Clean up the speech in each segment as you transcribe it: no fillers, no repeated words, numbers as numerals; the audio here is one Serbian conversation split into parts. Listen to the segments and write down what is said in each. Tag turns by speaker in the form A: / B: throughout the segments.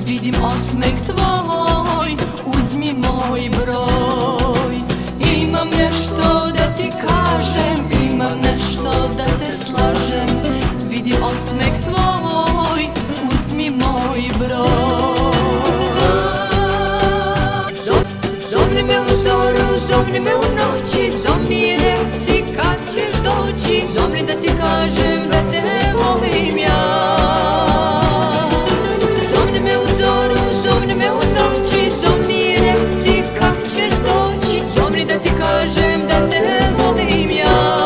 A: vidim osmeh tvoj, uzmi moj broj. Imam nešto da ti kažem, imam nešto da te slažem, vidim osmeh tvoj, uzmi moj broj. Zovni me u zoru, zovni me u noći, zovni i reci kad ćeš doći, zovni da ti kažem da te volim ja. Zovni me u zoru, zovni me u noći, zovni i reci kad ćeš doći, zovni da ti kažem da te volim ja.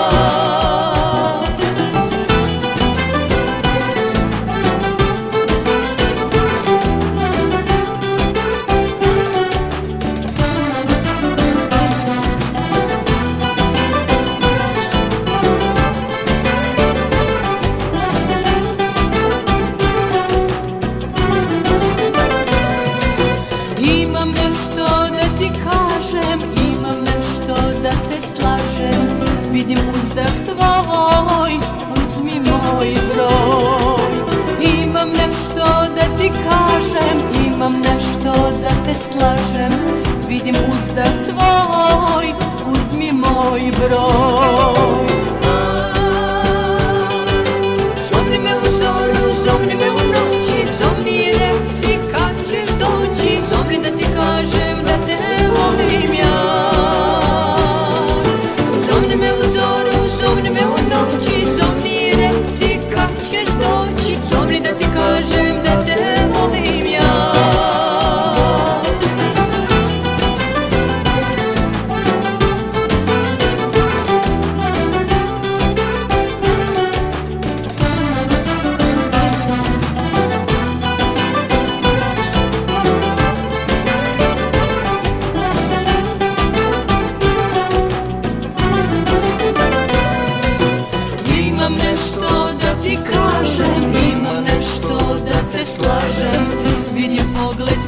A: Imam nešto da ti kažem, imam nešto da te slažem, vidim uzdah tvoj, uzmi moj broj. Imam nešto da ti kažem, imam nešto da te slažem, vidim uzdah tvoj, uzmi moj broj. Zovni me u zoru, zovni me u noći, zovni i reci kad ćeš doći, zovni da ti kažem da te volim ja. Zovni me u zoru, zovni me u noći, zovni i reci kad ćeš doći, zovni da ti kažem da te volim ja. Imam nešto da ti kažem, imam nešto da te slažem, vidim pogled